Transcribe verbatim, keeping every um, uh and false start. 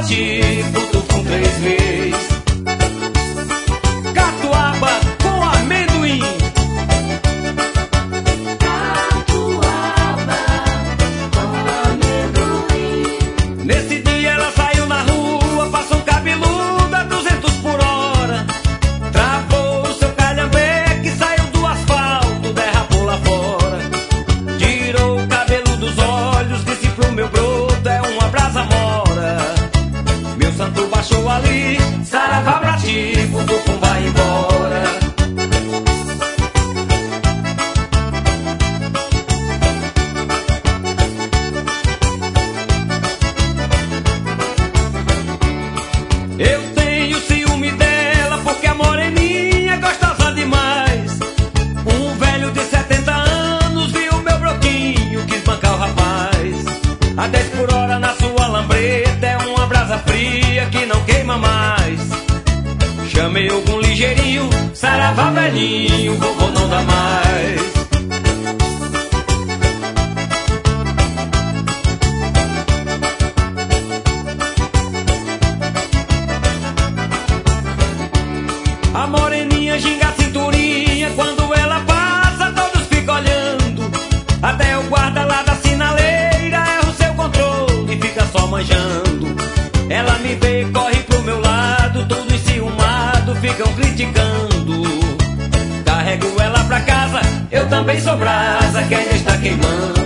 ti, cutucam três vezes. Catuaba com amendoim. Catuaba com amendoim. Nesse dia ela saiu na rua, passou um cabeludo a duzentos por hora. Travou o seu calhambeque, saiu do asfalto, derrapou lá fora. Tirou o cabelo dos olhos, disse pro meu broto, é uma brasa mora. Meu santo baixou ali, saravá pra ti, cutucum vai embora. Eu tenho ciúme dela porque a moreninha é gostosa demais. Um velho de setenta anos viu meu broquinho, quis bancar o rapaz. A dez por hora na sua lambreta é uma brasa fria que não queima mais. Chamei algum ligeirinho, saravá velhinho, vovô não dá mais. A moreninha ginga a cinturinha, quando ela passa todos ficam olhando. Até o guarda lá da sinaleira erra o seu controle e fica só manjando. Ela me vê, corre pro meu lado, tudo enciumado, ficam criticando. Carrego ela pra casa, eu também sou brasa que ainda está queimando.